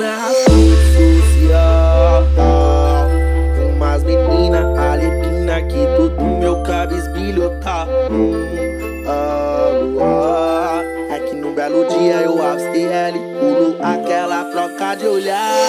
Na rede social, umas menina alequina que tudo meu cabisbilho tá. É que num belo dia eu avistei ela e pulo aquela troca de olhar.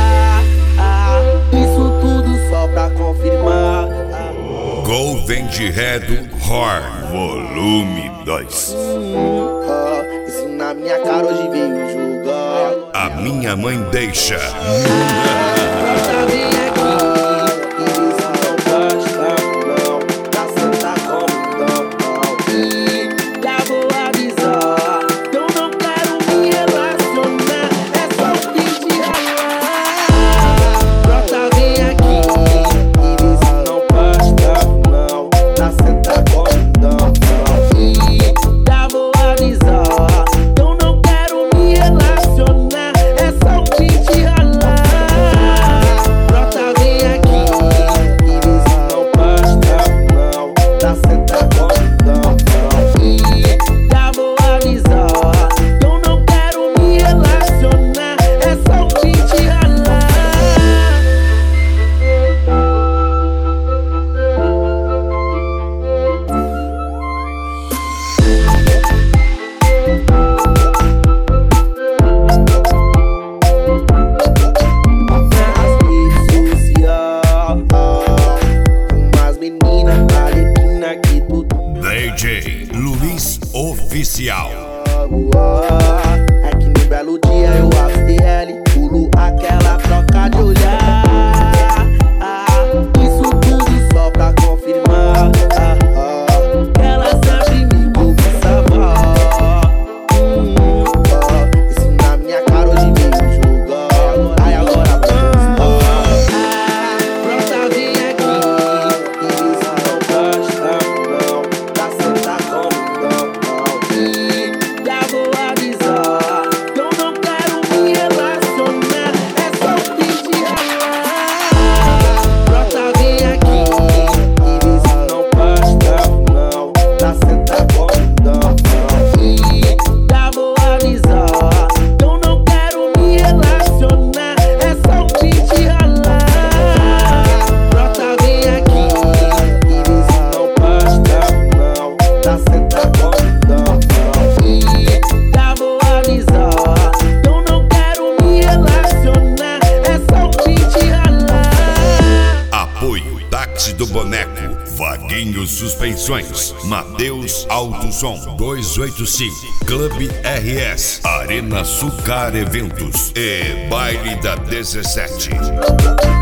Isso tudo só pra confirmar. Golden de Redo Horror Volume 2. Isso na minha cara hoje veio julgar. A minha mãe deixa. Brota, vem aqui, e isso não basta, não. Pra sentar como não. E já vou avisar, eu não quero me relacionar, é só um fim de ralar. Brota, vem aqui, e isso não basta, não. Pra sentar como não. E já vou avisar, eu não quero me relacionar, é só um fim de ralar. Brota, vem aqui, e isso não basta, não. Pra sentar como não. E já vou avisar, eu não quero me relacionar, é só um fim de ralar. Nas redes social, umas menina alequina que tudo DJ Luiz Oficial. é que num belo dia eu avistei ela e pulo aquela troca de olhar. Isso tudo só pra confirmar. Ela sempre me confessava. Isso na minha cara hoje veio julgar. Ai, agora brota, vem aqui, e isso não basta, não. Pra sentar como não. E já vou avisar, eu não quero me relacionar, é só um fim de ralar. Brota, vem aqui, e isso não basta, não. Pra sentar como não. E já vou avisar, eu não quero me relacionar, é só um fim de ralar. Brota, vem aqui, e isso não basta, não. Pra sentar como não. E já vou avisar, eu não quero me relacionar, é só um fim de ralar. Apoio Táxi do Boneco, Vaguinho Suspensões, Mateus Alto Som 285, Clube RS, Arena Sucar Eventos e Baile da 17.